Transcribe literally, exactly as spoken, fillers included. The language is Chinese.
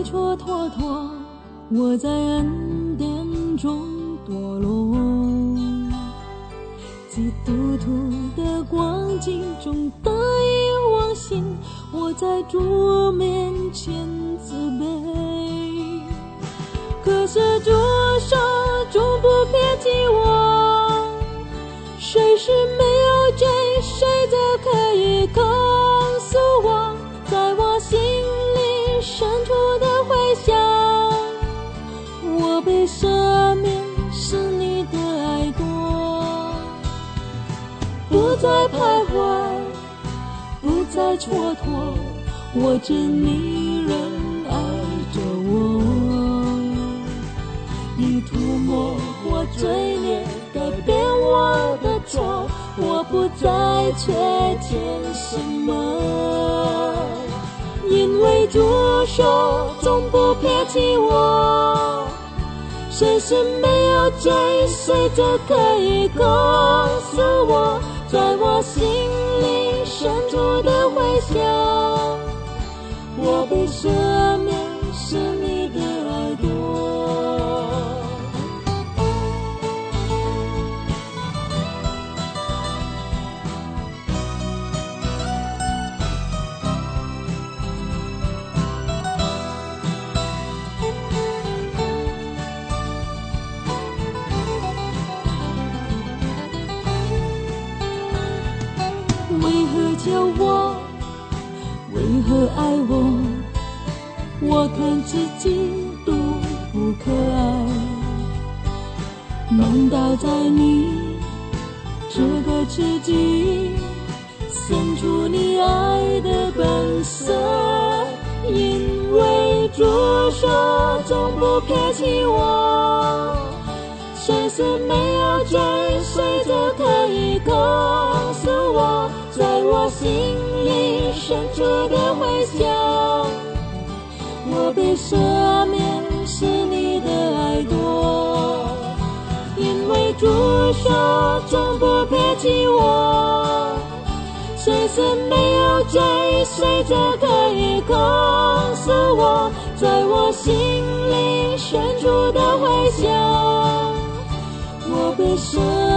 蹉跎跎，我在恩典中堕落，基督徒的光景中得以忘形，我在主面前自卑。可是主手终不撇弃我，谁是没有罪，谁则可以控诉我？在我心里深处的回响，我被赦免是你的爱多，不再徘徊，不再蹉跎，我知你仍爱着我。你涂抹我罪孽，改变我的错，我不再缺欠什么，因为主手总不撇弃我。谁是没有罪，谁则可以告诉我？在我心里深处的回响，我被赦免是你的爱多。为何叫我，为何爱我？我看自己都不可爱，难道在你这个世纪显出你爱的本色？因为主说总不撇弃我，谁是没有罪，谁则可以告诉我？在我心里深处的回响，我被赦免是你的爱多。因为主说总不撇弃我，谁是没有罪，谁则可以告诉我？在我心里深处的回响，我被赦